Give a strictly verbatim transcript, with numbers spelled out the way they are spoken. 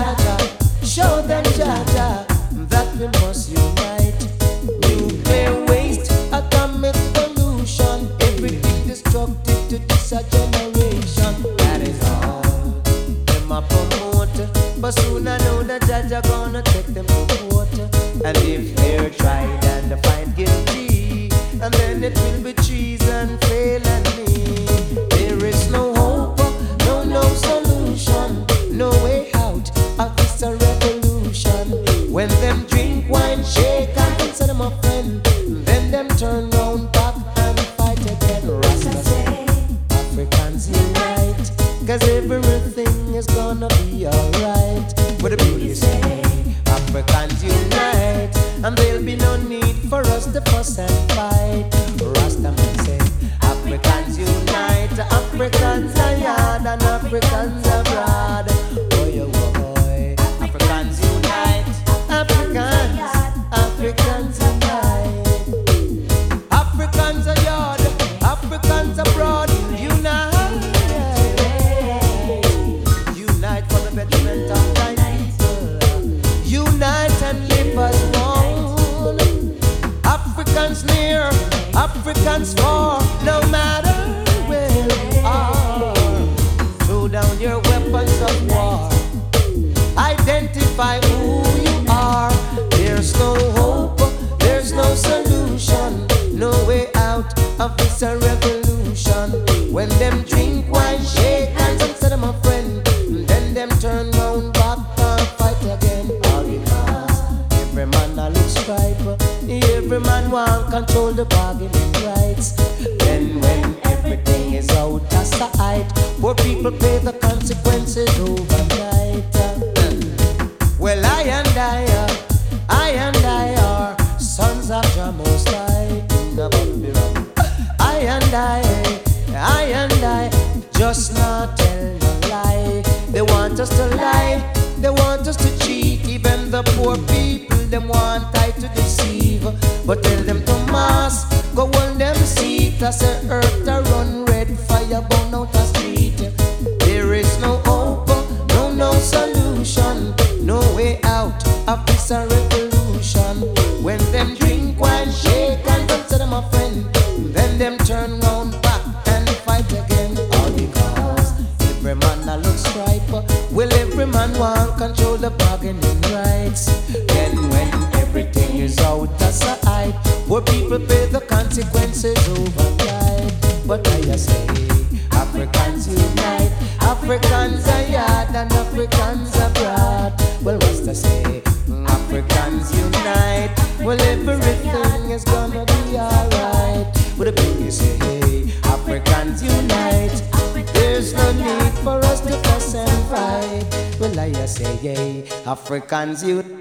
Jaja, show them Jaja that we must unite. Nuclear waste, atomic pollution, everything destructive to this a generation. That is all them a promote, but soon I know that Jaja gonna take them to court. And if they're tried and find guilty, and then it will be treason, felony. There is no hope, no no solution, no way out of this a revolution. When them drink wine, shake and consider them a friend, then them turn round back and fight again. Rasta say, Africans unite, cause everything is gonna be alright. What the beauty say, Africans unite, and there'll be no need for us to fuss and fight. Rastaman say, Africans unite, Africans are yard and Africans abroad. Boy, oh boy, Africans unite, Africans, Africans unite. Africans are yard, Africans abroad. Unite, unite for the betterment of thy people. Unite and live as one. Africans near, Africans far, no matter where you are. Throw down your weapons of war. Identify who you are. There's no hope, there's no solution, no way out of this a revolution. When them drink wine, shake hands and say them a friend, then them turn round back and fight again. All because every man a look stripe, every man want control the bargaining rights. Then when everything is out of sight, poor people pay the consequences overnight. Well, I and I, uh, I and I are sons of Jah Most High in the Babylon. I and I, I and I, just not tell no lie. They want us to lie, they want us to cheat. Even the poor people, them want I to deceive. But tell them to mass, go on them seat. I say earth a run red, fire burn out the street. There is no hope, no no solution, no way out of this a revolution. When them drink wine, shake and consider them a friend, then them turn round back and fight again. All because every man a look stripe. Well, every man want control the bargaining rights. Then when everything is out of sight, poor people pay the consequences overnight. But I say, Africans unite, Africans are yard and Africans abroad. Well, what's to say? Africans unite, well, everything is gonna be alright. What the people say, hey, Africans unite, there's no need for us to fuss and fight. Well, I say, hey, Africans unite.